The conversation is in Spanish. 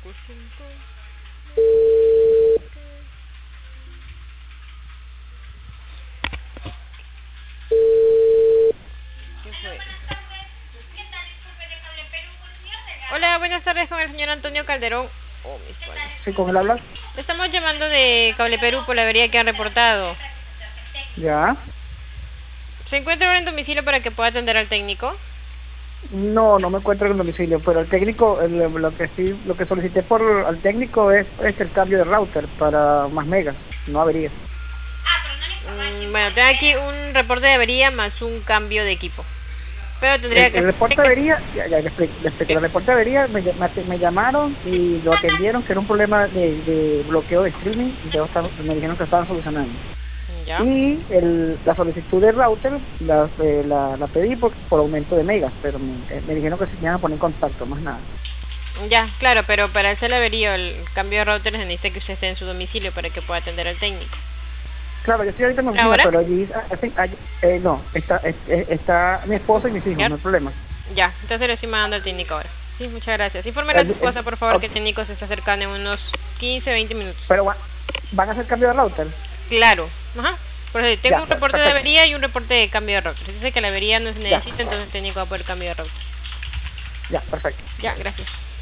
¿Qué fue? Hola, buenas tardes con el señor Antonio Calderón. Oh, mis palos. Sí, con él hablas. Le estamos llamando de Cable Perú por la avería que han reportado. Ya. ¿Se encuentra ahora en domicilio para que pueda atender al técnico? No, no me encuentro en el domicilio, pero el técnico, lo que solicité por al técnico es el cambio de router para más megas, no avería. Bueno, tengo aquí un reporte de avería más un cambio de equipo. Pero tendría que... El reporte de avería, ya le explico. El reporte de avería me llamaron y lo atendieron, que era un problema de bloqueo de streaming, y me dijeron que estaban solucionando. ¿Ya? Y la solicitud de router la pedí por aumento de megas, pero me dijeron que se iban a poner en contacto, más nada. Ya, claro, pero para hacer la avería, el cambio de router se necesita que usted esté en su domicilio para que pueda atender al técnico. Claro, yo estoy ahorita en mi oficina, ¿Ahora? pero allí, no, está mi esposa y mis hijos, ¿Ya? no hay problema. Ya, entonces le estoy mandando al técnico ahora. Sí, muchas gracias. Infórmele a tu esposa, por favor, Ok. que el técnico se está acercando en unos 15, 20 minutos. Pero van a hacer cambio de router. Claro, ajá. Por eso tengo Ya, un reporte de perfecto. avería y un reporte de cambio de router. Si dice que la avería no se necesita, Ya. entonces el técnico va por el cambio de router. Ya, perfecto. Ya, gracias.